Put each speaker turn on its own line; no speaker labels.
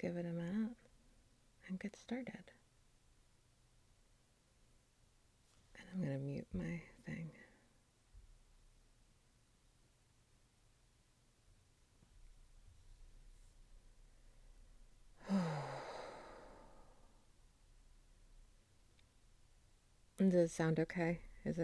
give it a minute and get started. And I'm going to mute my thing. Does it sound okay?